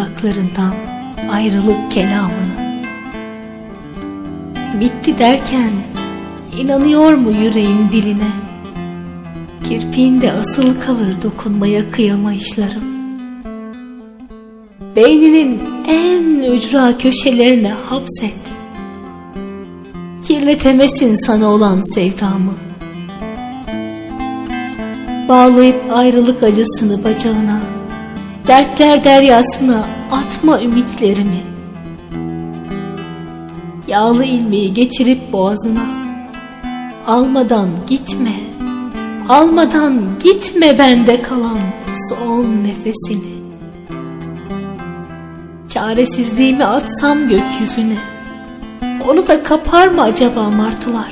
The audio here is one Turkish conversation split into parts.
dudaklarından ayrılık kelamını. Bitti derken inanıyor mu yüreğin diline? Kirpiğinde asılı kalır dokunmaya kıyamayışlarım. Beyninin en ücra köşelerine hapset. Kirletemesin sana olan sevdamı. Bağlayıp ayrılık acısını bacağına, dertler deryasına atma ümitlerimi. Yağlı ilmeği geçirip boğazına, almadan gitme, almadan gitme bende kalan son nefesini. Çaresizliğimi atsam gökyüzüne, onu da kapar mı acaba martılar?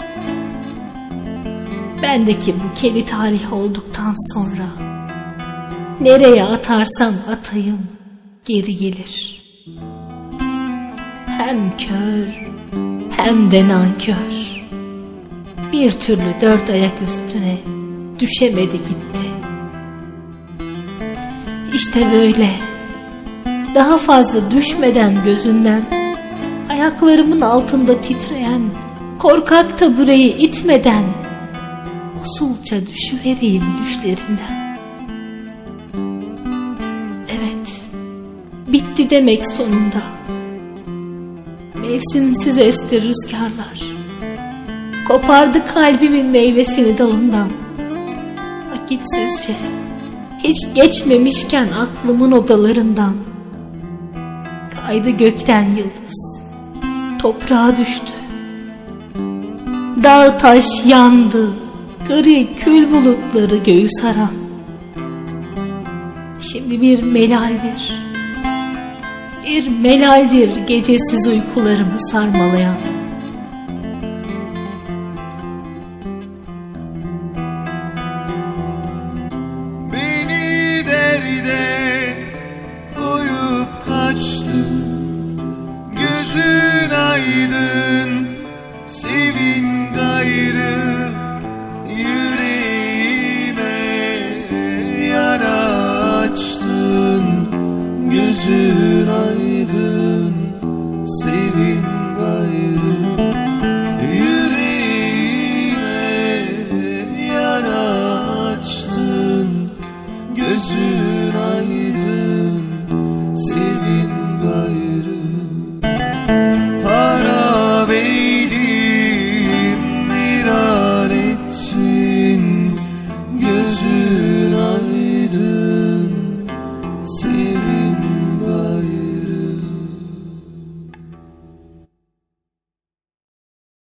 Bendeki bu kedi tarih olduktan sonra nereye atarsam atayım geri gelir. Hem kör hem de nankör, bir türlü dört ayak üstüne düşemedi gitti. İşte böyle, daha fazla düşmeden gözünden, ayaklarımın altında titreyen korkak tabureyi itmeden usulca düşüvereyim düşlerinden. Evet, bitti demek sonunda. Mevsimsiz esti rüzgarlar, kopardı kalbimin meyvesini dalından. Vakitsizce, hiç geçmemişken aklımın odalarından kaydı gökten yıldız, toprağa düştü. Dağ taş yandı, gri kül bulutları göğü saran. Şimdi bir melaldir gecesiz uykularımı sarmalayan.